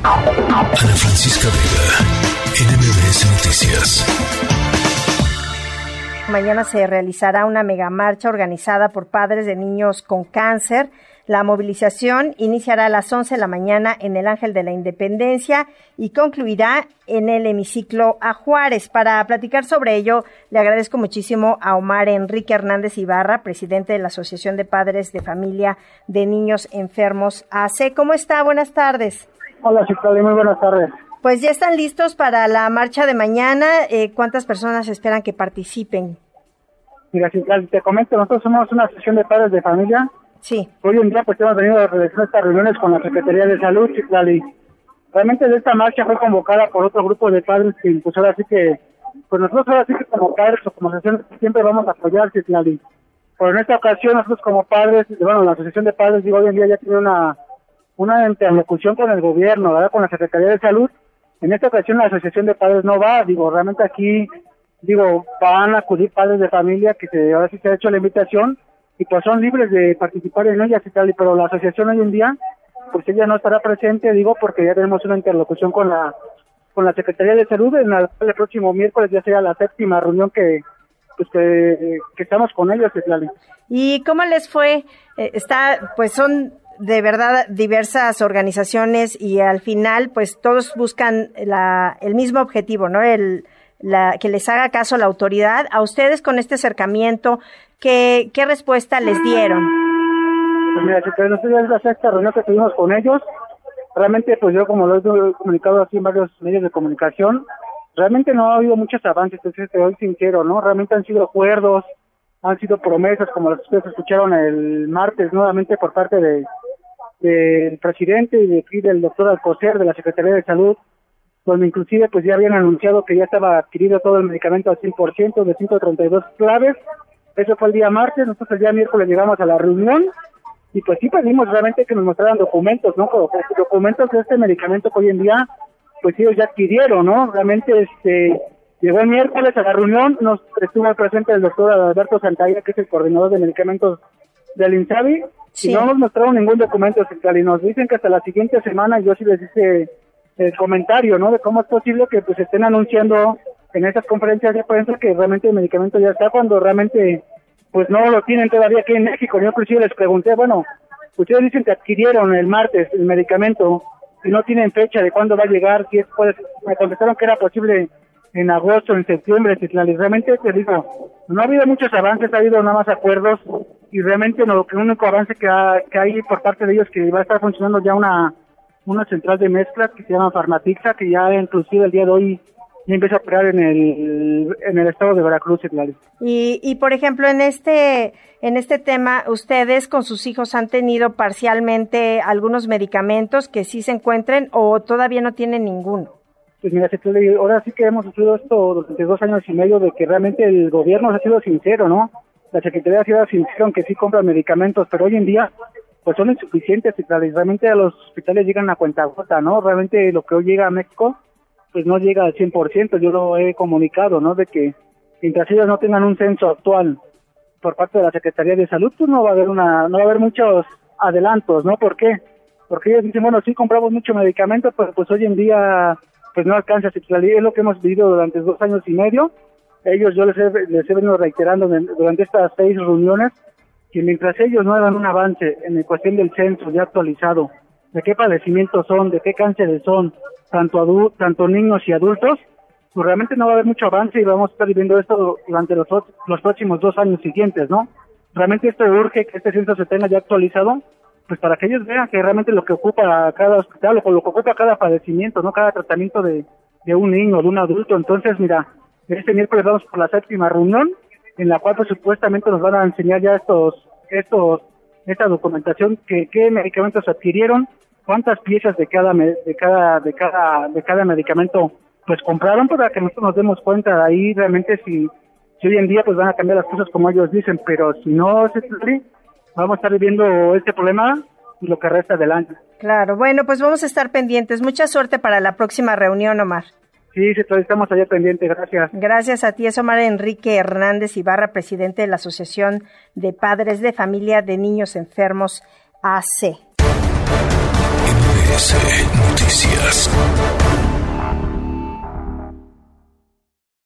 Ana Francisca Vega, NMBS Noticias. Mañana se realizará una megamarcha organizada por padres de niños con cáncer. La movilización iniciará a las 11 de la mañana en el Ángel de la Independencia y concluirá en el hemiciclo a Juárez. Para platicar sobre ello, le agradezco muchísimo a Omar Enrique Hernández Ibarra, presidente de la Asociación de Padres de Familia de Niños Enfermos AC. ¿Cómo está? Buenas tardes. Hola, Citlali, muy buenas tardes. Pues ya están listos para la marcha de mañana. ¿Cuántas personas esperan que participen? Mira, Citlali, te comento, nosotros somos una asociación de padres de familia. Sí. Hoy en día pues hemos venido a realizar estas reuniones con la Secretaría de Salud, Citlali. Realmente esta marcha fue convocada por otro grupo de padres que pues ahora sí que, pues nosotros ahora sí que como padres o como asociación siempre vamos a apoyar, Citlali. Pero en esta ocasión nosotros como padres, bueno, la asociación de padres, digo, hoy en día ya tiene una interlocución con el gobierno, ¿verdad? Con la Secretaría de Salud. En esta ocasión la asociación de padres no va, digo, realmente aquí, digo, van a acudir padres de familia que ahora sí se ha hecho la invitación y pues son libres de participar en ellas y tal, pero la asociación hoy en día, pues ella no estará presente, digo, porque ya tenemos una interlocución con la Secretaría de Salud. El próximo miércoles ya será la 7ª reunión que estamos con ellos, Citlali. ¿Y cómo les fue? Pues son de verdad diversas organizaciones y al final pues todos buscan el mismo objetivo, ¿no? Que les haga caso la autoridad. A ustedes con este acercamiento, ¿qué respuesta les dieron? Pues mira, nosotros ya es la 6ª reunión que tuvimos con ellos. Realmente, pues yo como lo he comunicado así en varios medios de comunicación, realmente no ha habido muchos avances, entonces te doy sincero, ¿no? Realmente han sido acuerdos, han sido promesas, como las que ustedes escucharon el martes nuevamente por parte del presidente y del doctor Alcocer de la Secretaría de Salud, donde inclusive pues ya habían anunciado que ya estaba adquirido todo el medicamento al 100% de 132 claves. Eso fue el día martes. Nosotros el día miércoles llegamos a la reunión y pues sí pedimos realmente que nos mostraran documentos, ¿no? Documentos de este medicamento que hoy en día pues ellos ya adquirieron, ¿no? Realmente llegó el miércoles a la reunión, nos estuvo presente el doctor Alberto Santalla, que es el coordinador de medicamentos del INSABI, sí. Y no nos mostraron ningún documento central y nos dicen que hasta la siguiente semana. Yo sí les hice el comentario, ¿no? De cómo es posible que pues estén anunciando en esas conferencias de prensa que realmente el medicamento ya está cuando realmente pues no lo tienen todavía aquí en México. Yo inclusive les pregunté, bueno, ustedes dicen que adquirieron el martes el medicamento y no tienen fecha de cuándo va a llegar, si es, pues, me contestaron que era posible en agosto, en septiembre. Realmente te digo, no ha habido muchos avances, ha habido nada más acuerdos y realmente el único avance que hay por parte de ellos que va a estar funcionando ya una central de mezclas que se llama Farmatixa, que ya inclusive el día de hoy ya empieza a operar en el estado de Veracruz, Citlali. Y por ejemplo, en este tema, ¿ustedes con sus hijos han tenido parcialmente algunos medicamentos que sí se encuentren o todavía no tienen ninguno? Pues mira, Citlali, ahora sí que hemos sufrido esto durante 2 años y medio de que realmente el gobierno ha sido sincero, ¿no? La Secretaría ha sido sincera en que sí compran medicamentos, pero hoy en día pues son insuficientes y realmente a los hospitales llegan a cuentagota, ¿no? Realmente lo que hoy llega a México pues no llega al 100%, yo lo he comunicado, ¿no? De que mientras ellos no tengan un censo actual por parte de la Secretaría de Salud, pues no va a haber muchos adelantos, ¿no? ¿Por qué? Porque ellos dicen, bueno, sí compramos mucho medicamento, pero pues hoy en día pues no alcanza. Es lo que hemos vivido durante 2 años y medio. Yo les he venido reiterando durante estas 6 reuniones que mientras ellos no hagan un avance en la cuestión del censo ya actualizado, de qué padecimientos son, de qué cánceres son, tanto niños y adultos, pues realmente no va a haber mucho avance y vamos a estar viviendo esto durante los próximos 2 años siguientes, ¿no? Realmente esto urge que este censo se tenga ya actualizado, pues para que ellos vean que realmente lo que ocupa cada hospital o lo que ocupa cada padecimiento, ¿no? Cada tratamiento de un niño o de un adulto. Entonces, mira, este miércoles vamos por la 7ª reunión, en la cual pues supuestamente nos van a enseñar ya esta documentación, qué medicamentos adquirieron, cuántas piezas de cada medicamento pues compraron, para que nosotros nos demos cuenta de ahí realmente si hoy en día pues van a cambiar las cosas como ellos dicen, pero si no se cumple, vamos a estar viviendo este problema y lo que resta del año. Claro, bueno, pues vamos a estar pendientes. Mucha suerte para la próxima reunión, Omar. Sí, estamos allá pendientes, gracias. Gracias a ti, es Omar Enrique Hernández Ibarra, presidente de la Asociación de Padres de Familia de Niños Enfermos AC. MBS Noticias.